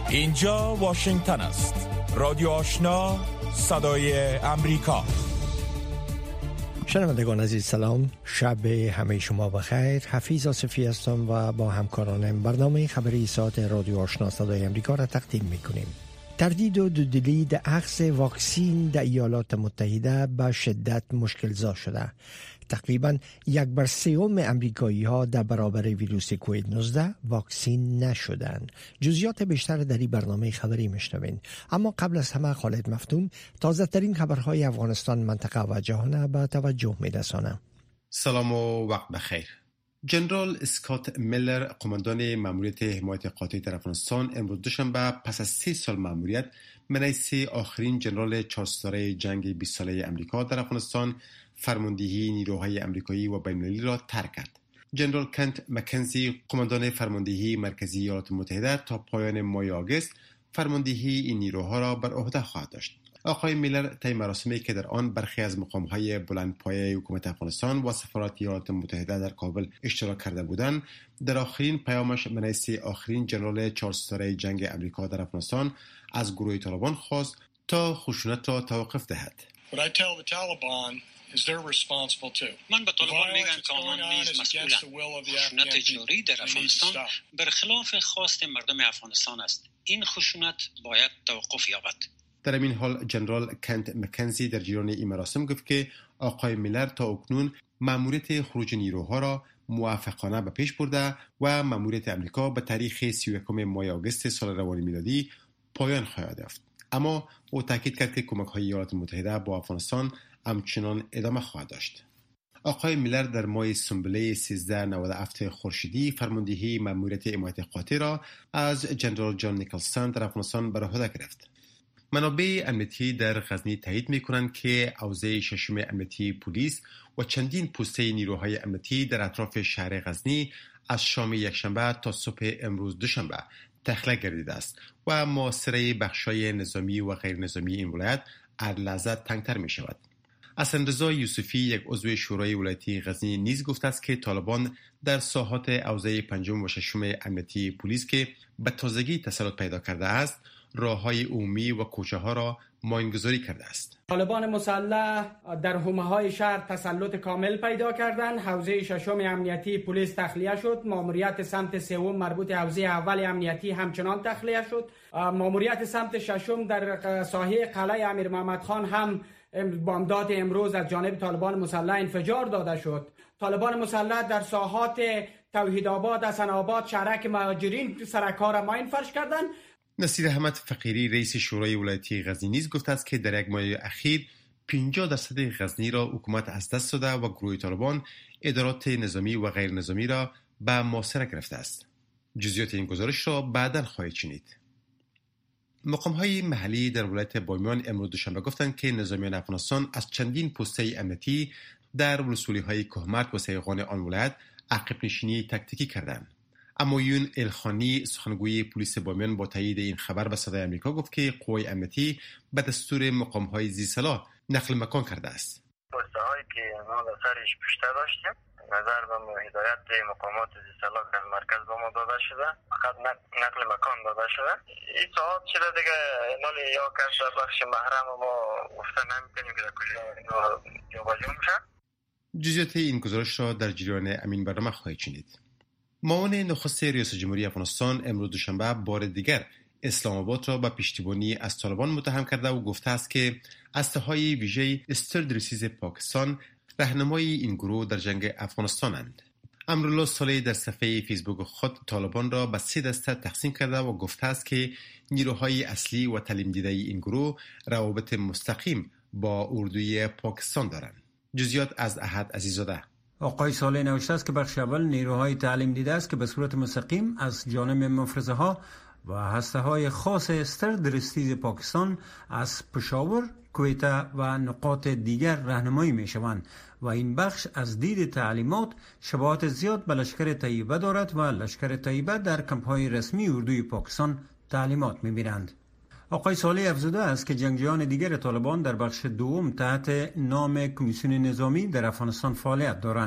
اینجا واشنگتن است. رادیو آشنا، صدای امریکا. شنوندگان عزیز سلام، شب همه شما بخیر. حفیظ آصفی هستم و با همکارانم برنامه خبری ساعت رادیو آشنا صدای امریکا را تقدیم میکنیم. تردید و دودلی در اخذ واکسین در ایالات متحده به شدت مشکل زا شده. تقریبا 1/3 امریکایی ها در برابر ویروس کووید 19 واکسین نشدند. جزئیات بیشتر در این برنامه خبری میشنوین. اما قبل از همه خالد مفتون تازه ترین خبرهای افغانستان، منطقه و جهان به توجه میرسانه. سلام و وقت بخیر. جنرال اسکات میلر، قماندان ماموریت حمایت قاطع در افغانستان، امروز دوشنبه پس از 3 سال ماموریت رئیس آخرین جنرال 4 ستاره جنگ 20 ساله امریکا در افغانستان فرماندهی نیروهای امریکایی و بین‌المللی را ترک کرد. جنرال کنت مکنزی، قماندان فرماندهی مرکزی ایالات متحده، تا پایان ماه آگوست فرماندهی این نیروها را بر عهده خواهد داشت. آقای میلر طی مراسمی که در آن برخی از مقام‌های بلندپایه حکومت افغانستان و سفارت ایالات متحده در کابل اشتراک کرده بودند، در آخرین پیامش رئیس آخرین جنرال 4 ستاره جنگ امریکا در افغانستان از گروه طالبان خواست تا خشونت را توقف دهد. من به طالبان میگم که آنان نیز مسئولند. خشونت جاری در افغانستان برخلاف خواست مردم افغانستان است. این خشونت باید توقف یابد. در این حال جنرال کنت مکنزی در جریان این مراسم گفت که آقای میلر تا اکنون ماموریت خروج نیروها را موافقانه به پیش برده و ماموریت امریکا به تاریخ 31 ماه آگوست سال روان میلادی پایان خواهد یافت. اما او تاکید کرد که کمک‌های ایالات متحده با افغانستان همچنان ادامه خواهد داشت. آقای میلر در ماه سنبله 1397 خورشیدی فرماندهی ماموریت حمایت قاطع را از جنرال جان نیکلسون در افغانستان بر عهده گرفت. منابع امنیتی در غزنی تایید می‌کنند که حوزه ششم امنیتی پلیس و چندین پوسته نیروهای امنیتی در اطراف شهر غزنی از شام یکشنبه تا صبح امروز دوشنبه تخلیه گردیده است و محاصره بخشای نظامی و غیر نظامی این ولایت هر لحظه تنگتر می شود. حسن رضا یوسفی، یک عضو شورای ولایتی غزنی، نیز گفته است که طالبان در ساحات حوزه 5 و 6 امنیتی پلیس که به تازگی تسلط پیدا کرده است، راههای عمومی و کوچه ها را ماینگذاری کرده است. طالبان مسلح در حومه‌های شهر تسلط کامل پیدا کردند. حوزه 6 امنیتی پلیس تخلیه شد. ماموریت سمت 3 مربوط حوزه اول امنیتی همچنان تخلیه شد. ماموریت سمت 6 در ساحه قلعه امیر محمد خان هم بامداد امروز از جانب طالبان مسلح انفجار داده شد. طالبان مسلح در ساحات توحیدآباد، حسن آباد، شهرک مهاجرین سرکار ماین فرش کردند. نصیر احمد فقیری، رئیس شورای ولایتی غزنی، نیز گفته است که در یک ماه اخیر 50% غزنی را حکومت از دست داده و گروه طالبان ادارات نظامی و غیر نظامی را به محاصره گرفته است. جزئیات این گزارش را بعداً خواهید شنید. مقام‌های محلی در ولایت بامیان امروز دوشنبه گفتند که نظامیان افغانستان از چندین پوسته امنیتی در ولسوالی‌های کهمرد و سیغان آن ولایت عقب نشینی تاکتیکی کردند. امایون الخانی، سخنگوی پلیس بامیان، با تایید این خبر به صدای امریکا گفت که قوای امنیتی به دستور مقام‌های ذی‌صلاح نقل مکان کرده است. پست‌هایی که ما در سرش پشته داشتیم، نظر به هدایت مقامات ذی‌صلاح در مرکز به ما داده شده، فقط نقل مکان داده شده. این ساعت شده دیگه، مال یا کس در بخش محرم ما گفته نمی‌کنیم که در کجا جابجا میشه. جزئیات این گزارش را در جریان امین برنامه خواهید شنید. معاون نخست ریاست جمهوری افغانستان امروز دوشنبه بار دیگر اسلام آباد را به پشتیبانی از طالبان متهم کرده و گفته است که اسلحه‌های ویژه استردریسیز پاکستان راهنمای این گروه در جنگ افغانستانند. امرالله صالح در صفحه فیسبوک خود طالبان را به 3 دسته تقسیم کرده و گفته است که نیروهای اصلی و تعلیم دیده این گروه روابط مستقیم با اردوی پاکستان دارند. جزئیات از احد عزیزاده. آقای صالح نوشته است که بخش اول نیروهای تعلیم دیده است که به صورت مستقیم از جانب مفرزه ها و هسته های خاص استردریسیز پاکستان از پشاور، کویته و نقاط دیگر راهنمایی می شوند و این بخش از دید تعلیمات شباهت زیاد به لشکر طیبه دارد و لشکر طیبه در کمپ‌های رسمی اردوی پاکستان تعلیمات می بینند. آقای صالح افزوده است که جنگجویان دیگر طالبان در بخش دوم تحت نام کمیسیون نظامی در افغانستان فعالیت دارند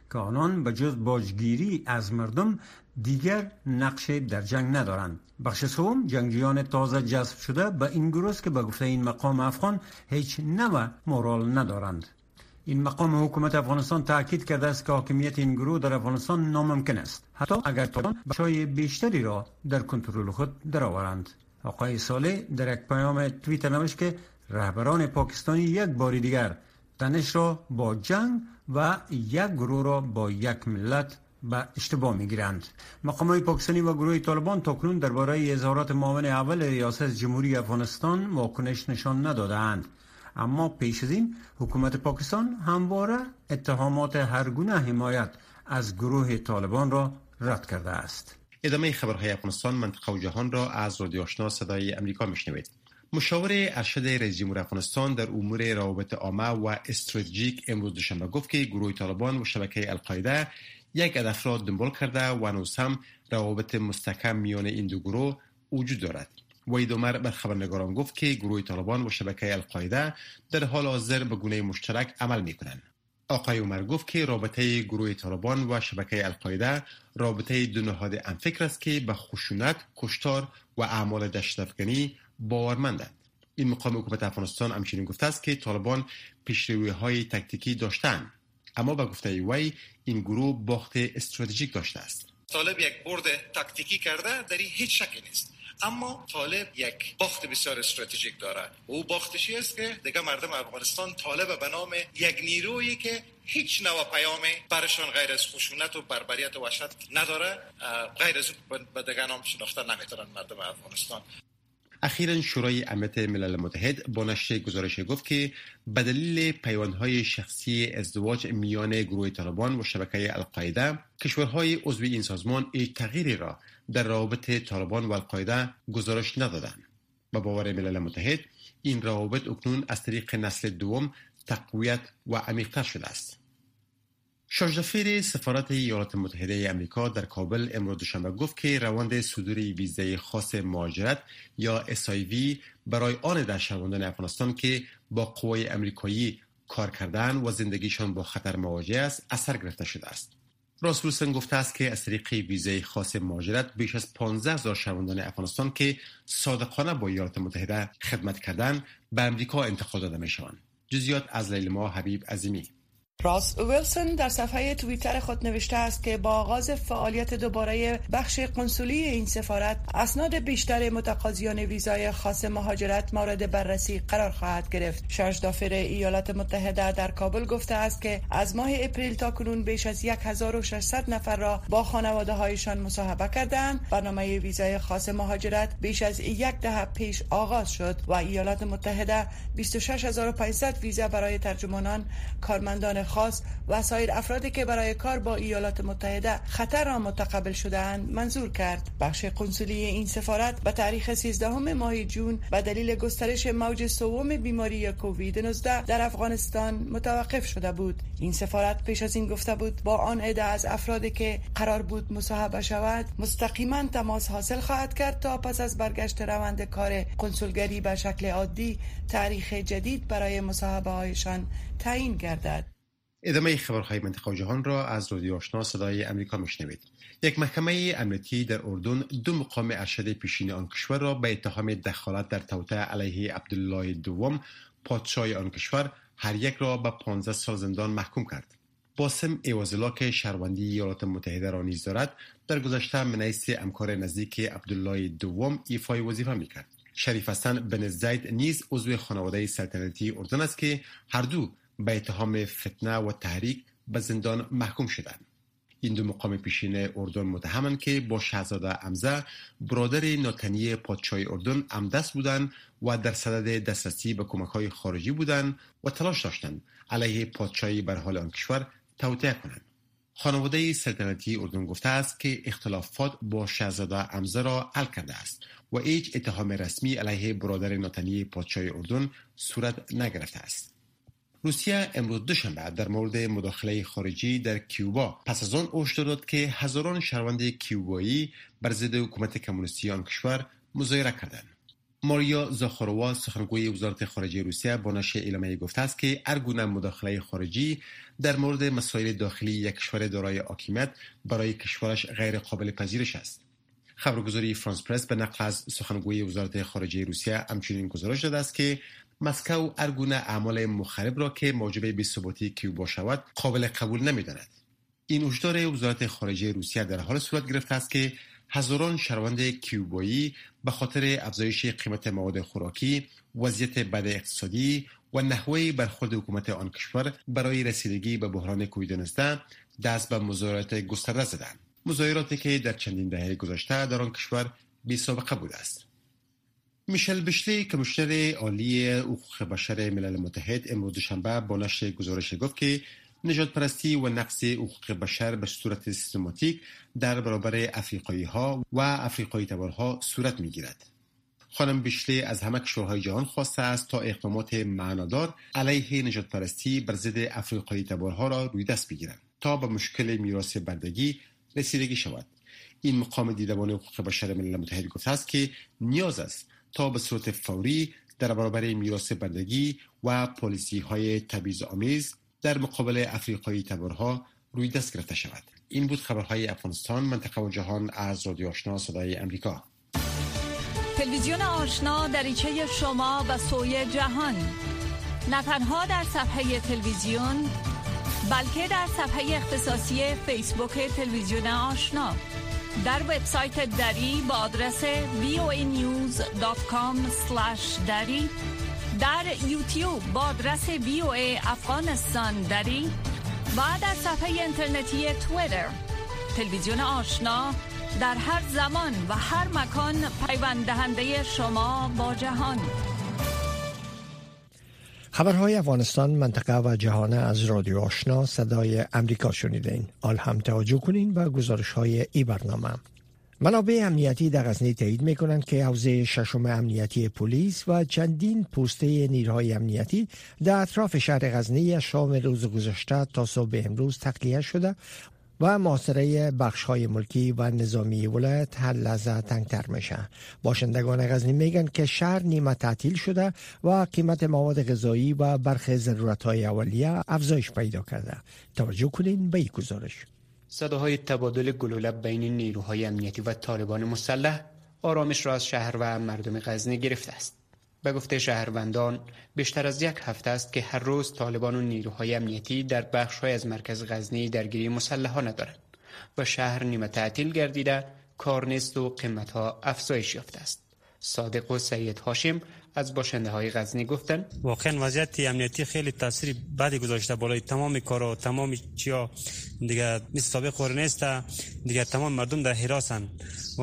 که آنان به جز باجگیری از مردم دیگر نقش در جنگ ندارند. بخش سوم جنگجویان تازه جذب شده به این گروه است که به گفته این مقام افغان هیچ نوع مورال ندارند. این مقام حکومت افغانستان تاکید کرده است که حاکمیت این گروه در افغانستان ناممکن است، حتی اگر طالبان بخشای بیشتری را در کنترل خود درآورند. آقای صالح در یک پیام توییتر نوشت که رهبران پاکستانی یک بار دیگر تنش را با جنگ و یک گروه را با یک ملت به اشتباه میگیرند. مقامات پاکستانی و گروه طالبان تاکنون درباره اظهارات معاون اول ریاست جمهوری افغانستان واکنش نشان ندادند، اما پیش از این حکومت پاکستان همواره اتهامات هرگونه حمایت از گروه طالبان را رد کرده است. ادامه خبرهای افغانستان، منطقه و جهان را از رادیو آشنا صدای امریکا میشنوید. مشاور ارشد رئیس جمهور افغانستان در امور روابط عامه و استراتژیک امروز دوشنبه گفت که گروه طالبان و شبکه القاعده یک هدف را دنبال کرده و هنوز هم روابط مستحکم میان این دو گروه وجود دارد. وحید عمر بر خبرنگاران گفت که گروه طالبان و شبکه القاعده در حال حاضر به گونه مشترک عمل میکنند. آقای عمر گفت که رابطه گروه طالبان و شبکه القاعده رابطه دو نهاد همفکر است که به خشونت، کشتار و اعمال دهشت‌افکنی باورمندند. این مقام حکومت افغانستان همچنین گفته است که طالبان پیشروی‌های تاکتیکی داشتند، اما به گفته وی این گروه باخت استراتژیک داشته است. طالب یک برد تاکتیکی کرده، در این هیچ شکی نیست، اما طالب یک باخت بسیار استراتژیک داره. او باختشی است که دیگه مردم افغانستان طالب به نام یک نیرویی که هیچ نوع پیامی برشان غیر از خشونت و بربریت و وحشت نداره، غیر از به دیگه نام شناخته نمیتونن مردم افغانستان. اخیراً شورای امنیت ملل متحد با نشر گزارش گفت که به دلیل پیوندهای شخصی ازدواج میان گروه طالبان و شبکه القاعده، کشورهای عضو این سازمان هیچ تغییری را در روابط طالبان و القاعده گزارش ندادند. به باور ملل متحد این روابط اکنون از طریق نسل دوم تقویت و عمیق‌تر شده است. شاژدفیر سفارت ایالات متحده آمریکا در کابل امروز دوشنبه گفت که روند صدور ویزای خاص مهاجرت یا SIV برای آن دانشمندان افغانستان که با قوای آمریکایی کار کردن و زندگیشان با خطر مواجه است اثر گرفته شده است. راسموسن گفته است که از طریق ویزای خاص مهاجرت بیش از 15,000 شهروندان افغانستان که صادقانه با ایالات متحده خدمت کردند به آمریکا انتقال داده می‌شوند. جزئیات از لیلما حبیب عظیمی. راس ویلسون در صفحه توییتر خود نوشته است که با آغاز فعالیت دوباره بخش قنسولی این سفارت، اسناد بیشتر متقاضیان ویزای خاص مهاجرت مورد بررسی قرار خواهد گرفت. شاژدفیر ایالات متحده در کابل گفته است که از ماه اپریل تا کنون بیش از 1600 نفر را با خانواده هایشان مصاحبه کردند. برنامه ویزای خاص مهاجرت بیش از یک دهه پیش آغاز شد و ایالات متحده 26500 ویزا برای ترجمانان، کارمندان خاص و سایر افرادی که برای کار با ایالات متحده خطر را متقبل شده‌اند منظور کرد. بخش قنسولی این سفارت به تاریخ 13 ماه جون به دلیل گسترش موج سوم بیماری کووید 19 در افغانستان متوقف شده بود. این سفارت پیش از این گفته بود با آن عده از افرادی که قرار بود مصاحبه شود مستقیما تماس حاصل خواهد کرد تا پس از برگشت روند کار کنسولگری به شکل عادی تاریخ جدید برای مصاحبه هایشان تعیین گردد. ادامه خبرهای منطقه و جهان را از رادیو آشنا صدای امریکا میشنوید. یک محکمه امنیتی در اردن 2 مقام ارشد پیشین آن کشور را به اتهام دخالت در توطئه علیه عبدالله دوم پادشاه آن کشور هر یک را به 15 سال زندان محکوم کرد. باسم ایوازلا که شهروندی ایالات متحده را نیز دارد، در گذشته منیس همکار نزدیک عبدالله دوم ایفای وظیفه میکرد. شریف حسن بن زید نیز عضو خانواده سلطنتی اردن است که هر دو به اتهام فتنه و تحریک به زندان محکوم شدند. این 2 مقام پیشین اردن متهمند که با شاهزاده حمزه برادر ناتنی پادشاه اردن همدست بودند و در صدد دسترسی به کمک‌های خارجی بودند و تلاش داشتند علیه پادشاهی بر حال آن کشور توطئه کنند. خانواده سلطنتی اردن گفته است که اختلافات با شاهزاده حمزه را حل کرده است و هیچ اتهام رسمی علیه برادر ناتنی پادشاه اردن صورت نگرفته است. روسیه امروز دوشنبه در مورد مداخله خارجی در کیوبا پس از آن هشدار داد که هزاران شهروند کیوبایی بر ضد حکومت کمونیستی آن کشور مظاهره کردند. ماریا زاخاروا سخنگوی وزارت خارجه روسیه با نشر اعلامیه گفته است که هر گونه مداخله خارجی در مورد مسائل داخلی یک کشور دارای حاکمیت برای کشورش غیر قابل پذیرش است. خبرگزاری فرانس پرس به نقل از سخنگوی وزارت خارجه روسیه همچنین گزارش داده است که مسکو هر گونه اعمال مخرب را که موجب بی‌ثباتی کیوبا شود قابل قبول نمی‌داند. این هشدار وزارت خارجه روسیه در حال صورت گرفته است که هزاران شهروند کیوبایی به خاطر افزایش قیمت مواد خوراکی، وضعیت بد اقتصادی و نحوه برخورد حکومت آن کشور برای رسیدگی به بحران کووید 19 دست به مظاهرات گسترده زدند. مظاهراتی که در چندین دهه گذشته در آن کشور بی‌سابقه بوده است. میشل بشلی کمیشنر عالی حقوق بشر ملل متحد امروز دوشنبه با نشر گزارش گفت که نژاد پرستی و نقض حقوق بشر به صورت سیستماتیک در برابر افریقایی‌ها و افریقایی تبارها صورت می‌گیرد. خانم بشلی از همه کشورهای جهان خواسته است تا اقدامات معنادار علیه نژاد پرستی بر ضد افریقایی تبارها را روی دست بگیرند تا به مشکل میراث بردگی رسیدگی شود. این مقام دیدبان حقوق بشر ملل متحد گفته است که نیاز است تا به صورت فوری در برابر میراث بردگی و پالیسی‌های تبعیض‌آمیز در مقابل افریقایی تبارها روی دست گرفته شود. این بود خبرهای افغانستان، منطقه و جهان از رادیو آشنا صدای امریکا. تلویزیون آشنا دریچه شما و سوی جهان، نه تنها در صفحه تلویزیون بلکه در صفحه اختصاصی فیسبوک تلویزیون آشنا، در وبسایت دری با آدرس voanews.com/dari، در یوتیوب با آدرس VOA افغانستان دری و در صفحه اینترنتی توییتر. تلویزیون آشنا در هر زمان و هر مکان پیوند دهنده شما با جهان. خبرهای افغانستان، منطقه و جهان از رادیو آشنا صدای امریکا شنیدین. آل هم توجه کنین و گزارش های ای برنامه. منابع امنیتی در غزنی تایید میکنند که حوزه ششم امنیتی پلیس و چندین پوسته نیروهای امنیتی در اطراف شهر غزنی از شام روز گذشته تا صبح امروز تخلیه شده و محاصره بخش‌های ملکی و نظامی ولایت هر لحظه تنگتر میشه. باشندگان غزنی میگن که شهر نیمه تعطیل شده و قیمت مواد غذایی و برخی ضرورت‌های اولیه افزایش پیدا کرده. توجه کنین به این گزارش. صداهای تبادل گلوله بین نیروهای امنیتی و طالبان مسلح آرامش را از شهر و مردم غزنی گرفته است. به گفته شهروندان بیشتر از یک هفته است که هر روز طالبان و نیروهای امنیتی در بخش‌های از مرکز غزنی درگیری مسلحانه دارند و شهر نیمه تعطیل گردیده، کار نیست و قیمت‌ها افزایش یافته است. صادق و سید هاشم از باشنده‌های غزنی گفتند واقعا وضعیت امنیتی خیلی تاثیر بدی گذاشته بالای تمام کارا، تمام چیا دیگه مثل سابق نیست. دیگه تمام مردم در حراسن و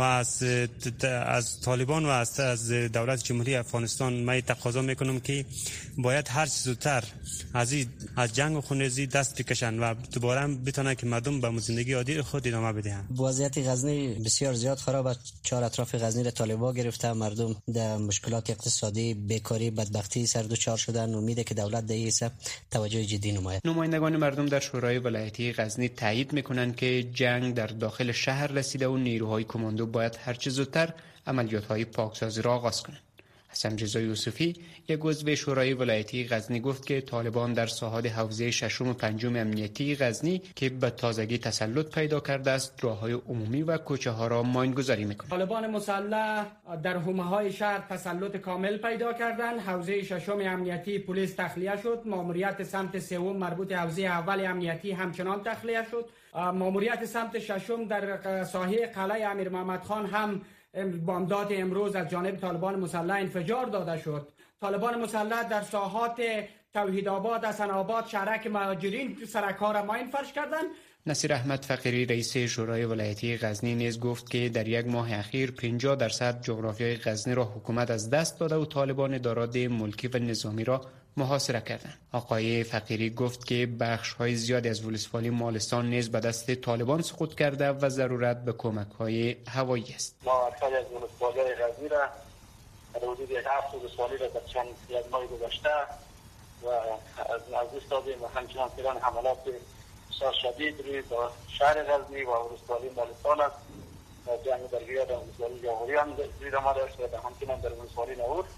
از طالبان و از دولت جمهوری افغانستان من تقاضا میکنم که باید هر چه زودتر از جنگ و خونریزی دست بکشن و دوباره بتونن که مردم به زندگی عادی خود ادامه بدهند. وضعیت غزنی بسیار زیاد خراب است. چهار اطراف غزنی را طالبان گرفته، مردم در مشکلات اقتصادی، بیکاری، بدبختی سر دچار شدن. امیده که دولت در این توجه جدی نماید. نمایندگان مردم در شورای ولایتی غزنی تایید میکنند که جنگ در داخل شهر رسیده و نیروهای کماندو باید هر چه زودتر عملیات‌های پاکسازی را آغاز کنند. حسن رضا یوسفی، یک عضو شورای ولایتی غزنی، گفت که طالبان در ساحات حوزه ششم و پنجم امنیتی غزنی که به تازگی تسلط پیدا کرده است، راه‌های عمومی و کوچه‌ها را ماین‌گذاری می‌کنند. طالبان مسلح در حومه‌های شهر تسلط کامل پیدا کردند. حوزه ششم امنیتی پلیس تخلیه شد. ماموریت سمت سوم مربوط حوزه اول امنیتی همچنان تخلیه شد. ماموریت سمت ششم در ساحه قلعه امیر محمد خان هم بامداد امروز از جانب طالبان مسلح انفجار داده شد. طالبان مسلح در ساحات توحیدآباد، حسن‌آباد، شهرک مهاجرین سرک‌ها را ماین فرش کردند. نصیر احمد فقیری، رئیس شورای ولایتی غزنی، نیز گفت که در یک ماه اخیر 50% جغرافیای غزنی را حکومت از دست داده و طالبان ادارات ملکی و نظامی را محاصره کردند. آقای فقیری گفت که بخش‌های زیادی از ولسوالی مالستان نیز به دست طالبان سقوط کرده و ضرورت به کمک‌های هوایی است. ما اکثر از ولسوالی‌های غزنی را حدود 7 ولسوالی را در چند ماه گذشته و از دست دادیم و همچنان فعلا حملات بسیار شدید روی با شهر غزنی و ولسوالی مالستان است. جنگ درگیری در ولسوالی جاغوری هم زیر آمده است و همچنان در ولسوالی نور.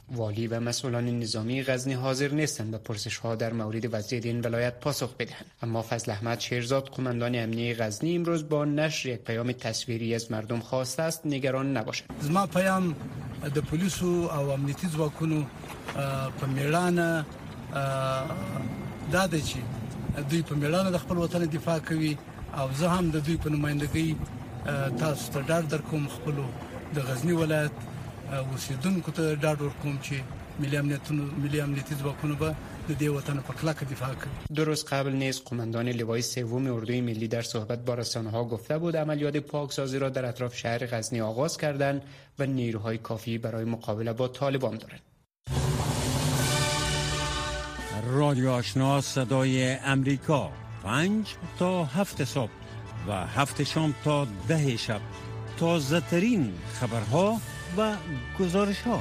والی و مسئولان نظامی غزنی حاضر نیستند به پرسش‌ها در مورد وضعیت این ولایت پاسخ بدهند. اما فضل احمد شیرزاد قماندان امنیه غزنی امروز با نشر یک پیام تصویری از مردم خواسته است نگران نباشند. زما پیام د پولیسو او امنیتي ځواکونو په میړانه دا دی چې دوی په میړانه د خپل وطن دفاع کوي او زه هم د دوی په نمائندګۍ تاسو ته ډاډ درکوم، خپل د غزنی ولایت اوسیدونکو ته ډاډ ورکوم چې ملي امنیتي ځواکونه به د دې وطن په کلکه دفاع کوي. دو روز قبل نیز قماندان لوای سوم اردوی ملی در صحبت با رسانه‌ها گفته بود عملیات پاکسازی را در اطراف شهر غزنی آغاز کردند و نیروهای کافی برای مقابله با طالبان دارند. رادیو آشنا صدای امریکا 5 تا 7 صبح و 7 شام تا 10 شب تازه ترین خبرها و گزارش ها.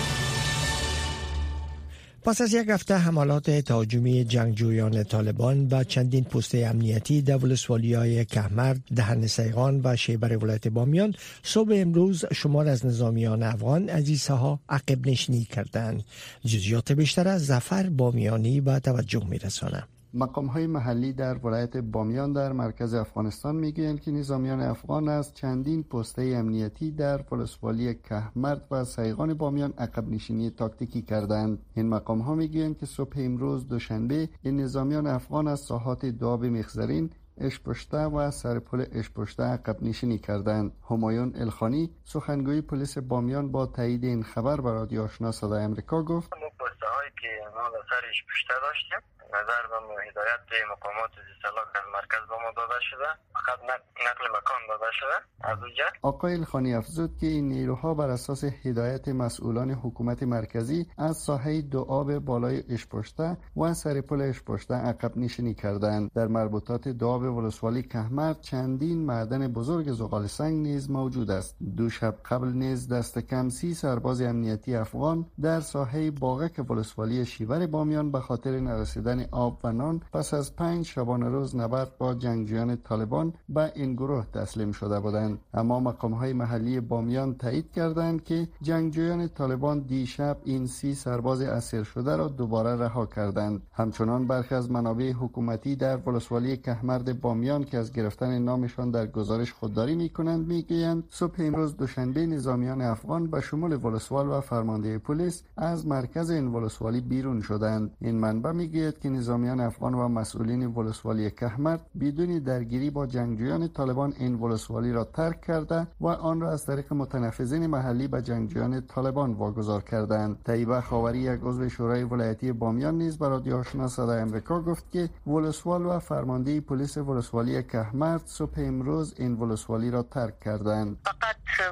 پس از یک هفته حملات تهاجمی جنگجویان طالبان به چندین پست امنیتی در ولسوالی‌های کهمرد، دهن سیغان و شیبر ولایت بامیان، صبح امروز شمار از نظامیان افغان از این ساحه عقب نشینی کردند. جزئیات بیشتر از ظفر بامیانی به توجه می‌رساند. مقام‌های محلی در ولایت بامیان در مرکز افغانستان میگویند که نظامیان افغان از چندین پسته امنیتی در ولسوالی کهمرد و سیغان بامیان عقب نشینی تاکتیکی کردند. این مقام‌ها میگویند که صبح امروز دوشنبه این نظامیان افغان از ساحات داب مخزرین، اشپشته و سرپل اشپشته عقب نشینی کردند. همایون الخانی سخنگوی پلیس بامیان با تایید این خبر به رادیو آشنا صدای امریکا گفت: پسته‌هایی که ما به سر اشپشته داشتیم نظر به هدایت مقامات زیرسلاح در مرکز به ما داده شده، فقط نقل مکان داده شده از اونجا. آقای الخانی افزود که این نیروها بر اساس هدایت مسئولان حکومت مرکزی از ساحه دوآب بالای اشپشته و سرپل اشپشته عقب نشینی کردند. در مربوطات دوآب ولسوالی کهمرد چندین معدن بزرگ زغال سنگ نیز موجود است. دو شب قبل نیز دست کم 30 سرباز امنیتی افغان در ساحه باغک ولسوالی شیور بامیان به خاطر نرسیدن آب و نان پس از 5 شبانه روز نبرد با جنگجویان طالبان به این گروه تسلیم شده بودند. اما مقام‌های محلی بامیان تایید کردند که جنگجویان طالبان دیشب این 30 سرباز اسیر شده را دوباره رها کردند. همچنان برخی از منابع حکومتی در ولسوالی کهمرد بامیان که از گرفتن نامشان در گزارش خودداری می‌کنند میگویند صبح امروز دوشنبه نظامیان افغان به شمول ولسوال و فرمانده پلیس از مرکز این ولسوالی بیرون شدند. این منبع میگوید که نظامیان افغان و مسئولین ولسوالی کهمرد بدون درگیری با جنگجویان طالبان این ولسوالی را ترک کرده و آن را از طریق متنفذین محلی به جنگجویان طالبان واگذار کردند. طیبه خاوری یک عضو شورای ولایتی بامیان نیز به رادیو آشنا صدای امریکا گفت که ولسوال و فرمانده پلیس ولسوالی کهمرد صبح امروز این ولسوالی را ترک کردند. فقط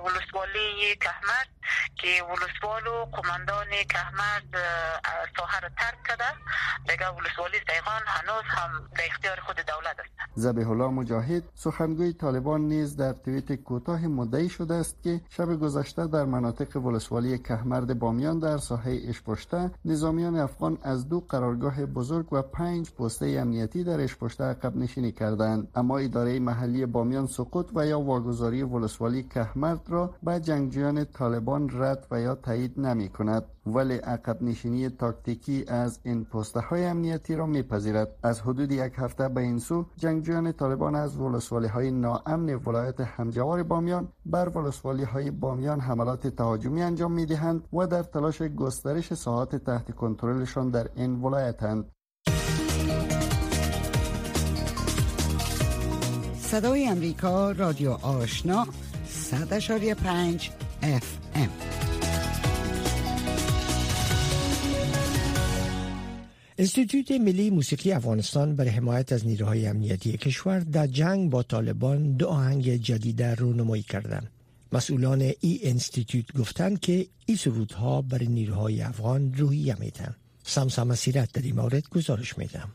ولسوالی کهمرد که ولسوال و قماندان کهمرد ساحه را ترک کرده، دیگه ولسوالی سیغان هنوز هم در اختیار خود دولت است. ذبیح الله مجاهد سخنگوی طالبان نیز در توییت کوتاه مدعی شده است که شب گذشته در مناطق ولسوالی کهمرد بامیان در ساحه اشپشته نظامیان افغان از 2 قرارگاه بزرگ و 5 پسته امنیتی در اشپشته عقب نشینی کردند. اما اداره محلی بامیان سقوط و یا واگذاری ولسوالی کهمرد را به جنگجویان طالبان رد و یا تایید نمی کند، ولی عقب نشینی تاکتیکی از این پسته های امنیتی را میپذیرد. از حدود یک هفته به این سو جنگجویان طالبان از ولسوالی های ناامن ولایت همجوار بامیان بر ولسوالی های بامیان حملات تهاجمی انجام میدهند و در تلاش گسترش ساحات تحت کنترلشان در این ولایتند. صدای امریکا رادیو آشنا 100.5 FM. انستیتوت ملی موسیقی افغانستان برای حمایت از نیروهای امنیتی کشور در جنگ با طالبان 2 آهنگ جدید رونمایی کردند. مسئولان این انستیتوت گفتند که این سرودها برای نیروهای افغان روحیه میدن. سمسم مسیرت در این مورد گزارش میدم.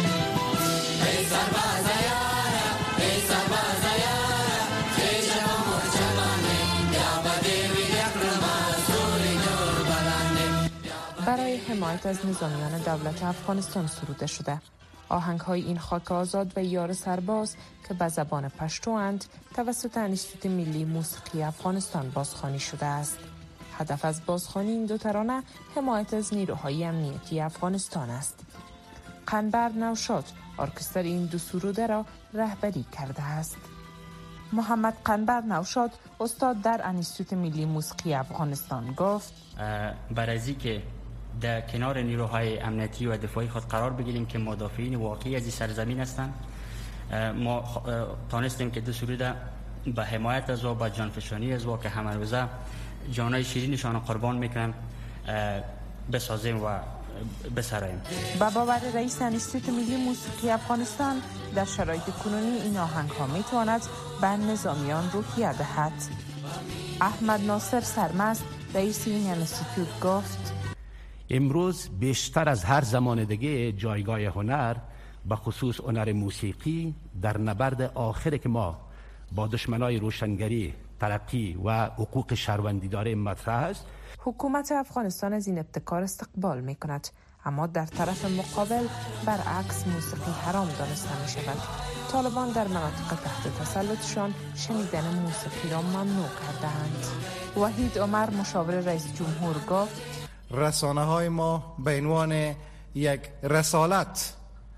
برای حمایت از نظامیان دولت افغانستان سروده شده. آهنگ‌های این خاک آزاد و یار سرباز که به زبان پشتو اند توسط انستیتوت ملی موسیقی افغانستان بازخوانی شده است. هدف از بازخوانی این دو ترانه حمایت از نیروهای امنیتی افغانستان است. قنبر نوشاد ارکستر این دو سروده را رهبری کرده است. محمد قنبر نوشاد استاد در انستیتوت ملی موسیقی افغانستان گفت برای از اینکه در کنار نیروهای امنیتی و دفاعی خود قرار بگیریم که مدافعین واقعی از این سرزمین هستند، ما تانستیم که دو سروده به حمایت از و به جانفشانی از و که همه روزه جانای شیرینشان قربان میکنم بسازیم و بسرایم. با باور رئیس انستیتوت ملی موسیقی افغانستان در شرایط کنونی این آهنگ ها میتواند به نظامیان روحیه دهد. احمد ناصر سرمست رئیس این انستیتوت گفت امروز بیشتر از هر زمان دیگه جایگاه هنر به خصوص هنر موسیقی در نبرد آخری که ما با دشمنای روشنگری، ترقی و حقوق شهروندی داریم مطرح است. حکومت افغانستان از این ابتکار استقبال می کند، اما در طرف مقابل برعکس موسیقی حرام دانسته می شود. طالبان در مناطق تحت تسلطشان شنیدن موسیقی را ممنوع کردند. وحید عمر مشاور رئیس جمهور گفت رسانه های ما به عنوان یک رسالت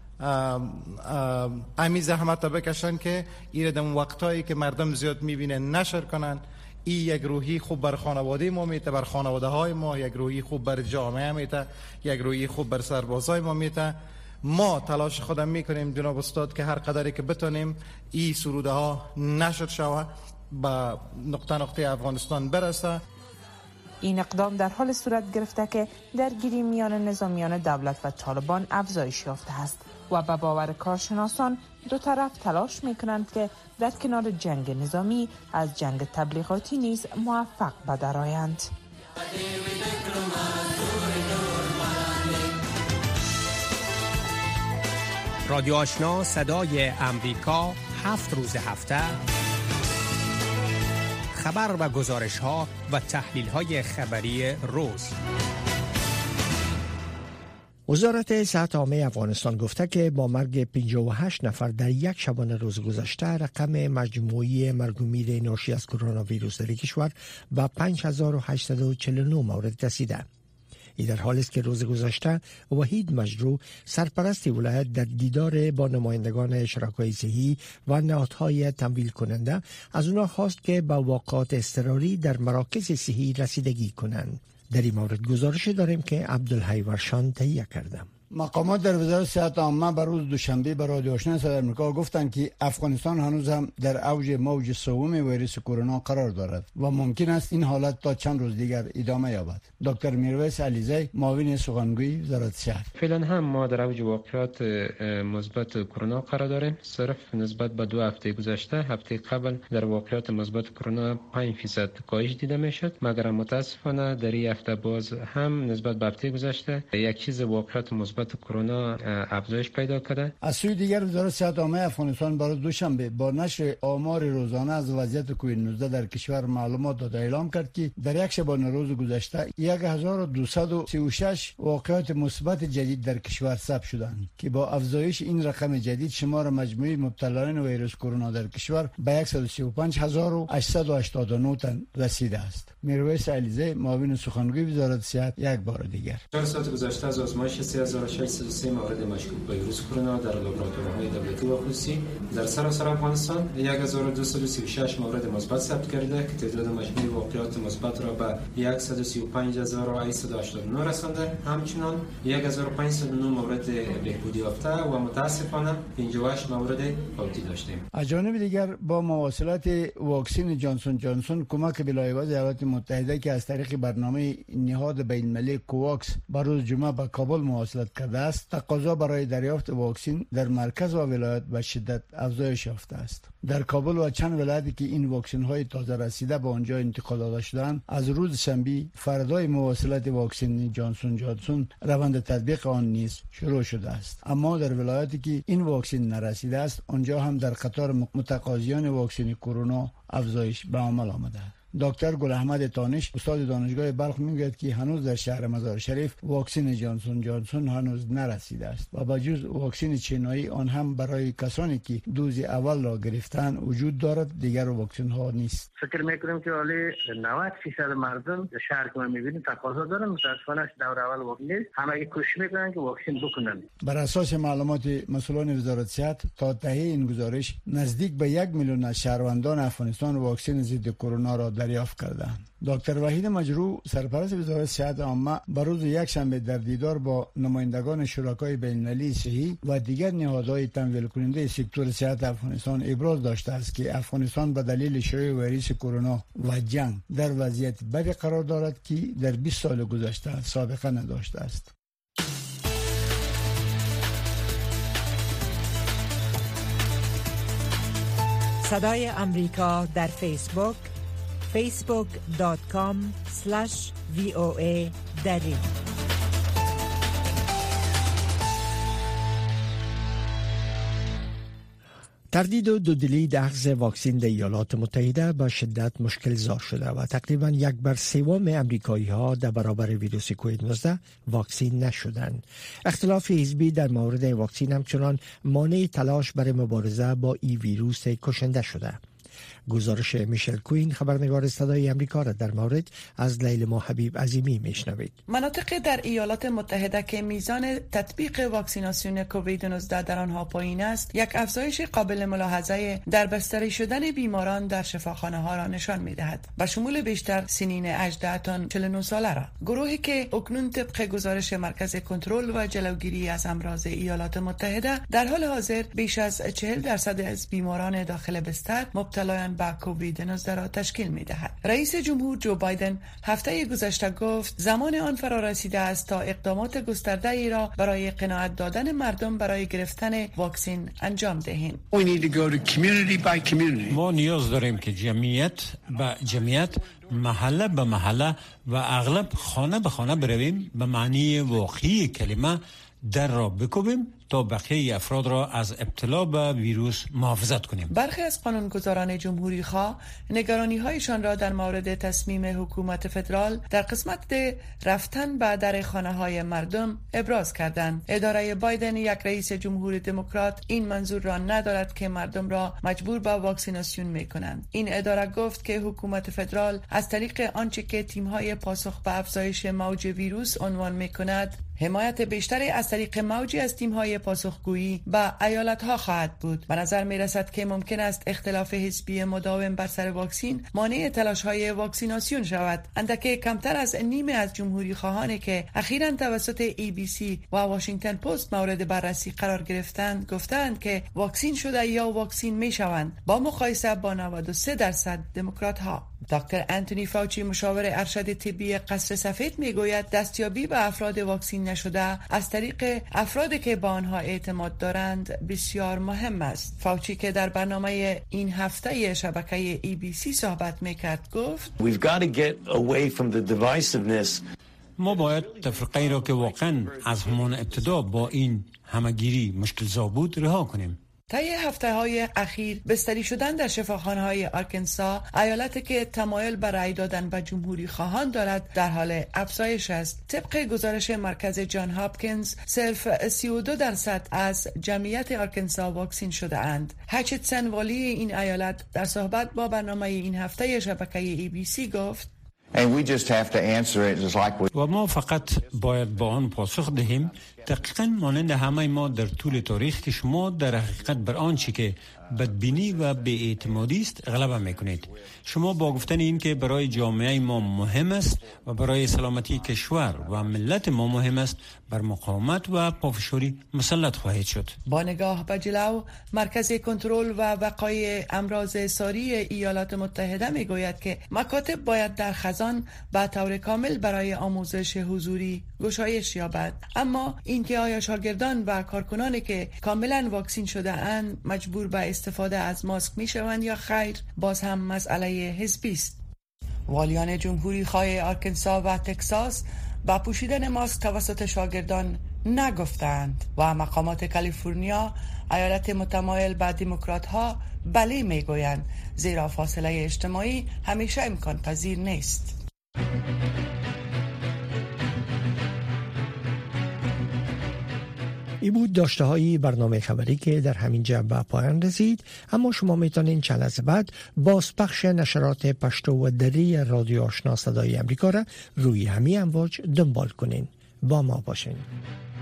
امی زحمت بکشن که این در وقتایی که مردم زیاد میبینن نشر کنن. این یک روحی خوب بر خانواده ما میته، بر خانواده های ما، یک روحی خوب بر جامعه میته، یک روحی خوب بر سربازای ما میته. ما تلاش خودم میکنیم جناب استاد که هر قدری که بتونیم این سروده ها نشر شوه، به نقطه افغانستان برسه. این اقدام در حال صورت گرفته که درگیری میان نظامیان دولت و طالبان افزایش یافته است و به باور کارشناسان دو طرف تلاش میکنند که در کنار جنگ نظامی از جنگ تبلیغاتی نیز موفق به درآیند. رادیو آشنا صدای امریکا 7 روز هفته خبر و گزارش ها و تحلیل های خبری روز. وزارت صحت عامه افغانستان گفته که با مرگ 58 نفر در یک شبانه روز گذشته رقم مجموعی مرگ و میر ناشی از کرونا ویروس در کشور به 5849 مورد رسیده. این در حالی است که روز گذشته وحید مجروح سرپرست ولایت در دیدار با نمایندگان شرکای صحی و نهادهای تمویل کننده از آنها خواست که با واقعات اضطراری در مراکز صحی رسیدگی کنند. در این مورد گزارش داریم که عبدالحی ورشان تهیه کرده. مقامات در وزارت صحت عامه بر روز دوشنبه به رادیو آشنا صدای آمریکا گفتند که افغانستان هنوز هم در اوج موج سوم ویروس کرونا قرار دارد و ممکن است این حالت تا چند روز دیگر ادامه یابد. دکتر میرویس علیزی معاون سخنگوی وزارت صحت: فعلا هم ما در اوج واقعات مثبت کرونا قرار داریم. صرف نسبت به 2 هفته گذشته، هفته قبل در واقعات مثبت کرونا 5% کاهش دیده میشد، مگر متاسفانه در این هفته باز هم نسبت به هفته گذشته یک چیز واقعات مثبت کرونا افزایش پیدا کرده. از سوی دیگر وزارت صحت عامه افغانستان برای دوشنبه با نشر آمار روزانه از وضعیت کووید 19 در کشور معلومات داد. اعلام کرد که در یک شبانه روز گذشته 1236 واقعات مثبت جدید در کشور ثبت شدند که با افزایش این رقم جدید شمار مجموعی مبتلایان ویروس کرونا در کشور به 135889 تن رسیده است. میرویس علیزی معاون سخنگوی وزارت صحت یک بار دیگر: 4 ساعت گذشته از آزمایش 3603 مورد مشکوک به ویروس کرونا در لابراتوارهای دولتی و خصوصی در سراسر افغانستان 1236 مورد مثبت ثبت کرده که تعداد مجموعی واقعات مثبت را به 135889 رسانده. همچنین 1509 مورد بهبودی یافته و متاسفانه 58 مورد فوتی داشتیم. از جانب دیگر با مواصلات واکسن جانسون جانسون کمک بلایواز ایالات متحده که از طریق برنامه نهاد بین‌المللی کوواکس بر روز جمعه به کابل مواصلت کرده است، تقاضا برای دریافت واکسن در مرکز و ولایت به شدت افزایش یافته است. در کابل و چند ولایتی که این واکسن های تازه رسیده به آنجا انتقال داده شدند، از روز شنبه فردای مواصلات واکسن جانسون جانسون روند تطبیق آن نیز شروع شده است. اما در ولایتی که این واکسن نرسیده است، آنجا هم در قطار متقاضیان واکسن کرونا افزایش به عمل آمده است. دکتر گل احمد تانش استاد دانشگاه بلخ میگوید که هنوز در شهر مزار شریف واکسن جانسون جانسون هنوز نرسیده است و با جز واکسن چینایی آن هم برای کسانی که دوز اول را گرفتن وجود دارد، دیگر واکسن ها نیست. فکر میکنم که حالی 90% مردم شهر که ما میبینیم تقاضا دارن، متاسفانه دور اول واکسن نیست، همه کوشش میکنن که واکسن بکنن. بر اساس معلومات مسئولان وزارت صحت تا تهیه این گزارش نزدیک به 1 میلیون از شهروندان افغانستان واکسن ضد کرونا را دریافت کردند. دکتر وحید مجروح سرپرست وزارت صحت عامه بر روز یکشنبه در دیدار با نمایندگان شرکای بین‌المللی صحی و دیگر نهادهای تمویل کننده سکتور صحت افغانستان ابراز داشته است که افغانستان به دلیل شیوع ویروس کرونا و جنگ در وضعیت بدی قرار دارد که در 20 سال گذشته سابقه نداشته است. صدای امریکا در فیسبوک facebook.com/VOA دری. تردید و دودلی در اخذ واکسن در ایالات متحده با شدت مشکل زا شده و تقریباً 1/3 امریکایی ها در برابر ویروس کووید 19 واکسین نشدند. اختلاف حزبی در مورد واکسن همچنان مانع تلاش برای مبارزه با این ویروس کشنده شده. گزارش میشل کوین خبرنگار صدای امریکا را در مورد از لیلا حبیب عظیمی میشنوید. مناطق در ایالات متحده که میزان تطبیق واکسیناسیون کووید 19 در آنها پایین است، یک افزایش قابل ملاحظه در بستری شدن بیماران در شفاخانه ها را نشان میدهد، به شمول بیشتر سنین 18 تا 49 ساله را. گروهی که اکنون طبق گزارش مرکز کنترل و جلوگیری از امراض ایالات متحده در حال حاضر بیش از 40% از بیماران داخل بستر مبتلایان به کووید 19 را تشکیل می‌دهد. رئیس جمهور جو بایدن هفته گذشته گفت زمان آن فرا رسیده است تا اقدامات گسترده‌ای را برای قناعت دادن مردم برای گرفتن واکسن انجام دهیم. ما نیاز داریم که جمعیت به جمعیت، محله به محله و اغلب خانه به خانه برویم، به معنی واقعی کلمه در را بکوبیم تا بقیه افراد را از ابتلا به ویروس محافظت کنیم. برخی از قانونگذاران جمهوری خواه نگرانی هایشان را در مورد تصمیم حکومت فدرال در قسمت رفتن به در خانه های مردم ابراز کردند. اداره بایدن، یک رئیس جمهور دموکرات، این منظور را ندارد که مردم را مجبور به واکسیناسیون میکنند. این اداره گفت که حکومت فدرال از طریق آنچه که تیم‌های پاسخ به افزایش موج ویروس عنوان میکند، حمایت بیشتری از طریق موجی از تیم‌های پاسخگویی به ایالت‌ها خواهد بود. به نظر می‌رسد که ممکن است اختلاف حزبی مداوم بر سر واکسین مانع تلاش‌های واکسیناسیون شود. اندکی کمتر از نیمه از جمهوری خواهانی که اخیراً توسط ABC و واشنگتن پست مورد بررسی قرار گرفتند گفتند که واکسین شده یا واکسین می‌شوند، با مقایسه با 93% دموکرات‌ها. دکتر انتونی فاوچی، مشاور ارشد طبی قصر سفید، میگوید دستیابی به افراد واکسین نشده از طریق افرادی که با آنها اعتماد دارند بسیار مهم است. فاوچی که در برنامه این هفته شبکه ABC صحبت میکرد گفت ما باید تفرقه را که واقعا از همان ابتدا با این همگیری مشکل زا بود رها کنیم. طی هفته‌های اخیر بستری شدن در شفاخانه‌های آرکنسا، ایالتی که تمایل به رأی دادن به جمهوری خواهان دارد، در حال افزایش است. طبق گزارش مرکز جان هاپکینز، صرف 32% از جمعیت آرکنسا واکسین شده اند. هچتسن، والی این ایالت، در صحبت با برنامه این هفته شبکه ABC گفت و ما فقط باید با آن پاسخ دهیم، دقیقاً مانند همه ما در طول تاریخ، که شما در حقیقت بر آنچه که بدبینی و بی‌اعتمادی است غلبه میکنید. شما با گفتن این که برای جامعه ما مهم است و برای سلامتی کشور و ملت ما مهم است، بر مقاومت و پافشاری مسلط خواهید شد. با نگاه به جلو، مرکز کنترل و وقایع امراض ساری ایالات متحده میگوید که مکاتب باید در خزان به طور کامل برای آموزش حضوری گشایش یابد، اما اینکه آیا شاگردان و کارکنانی که کاملا واکسین شده اند مجبور به استفاده از ماسک می شوند یا خیر، باز هم مسئله حزبی است. والیان جمهوری خواه آرکنسا و تکساس با پوشیدن ماسک توسط شاگردان نگفتند و مقامات کالیفرنیا، ایالت متمایل به دموکرات ها، بله میگویند، زیرا فاصله اجتماعی همیشه امکان پذیر نیست. ای بود داشته های برنامه خبری که در همین جنبه پایان رسید، اما شما میتونین چند لحظه بعد بازپخش نشرات پشتو و دری رادیو آشنا صدای امریکا را روی همین امواج دنبال کنین. با ما باشین.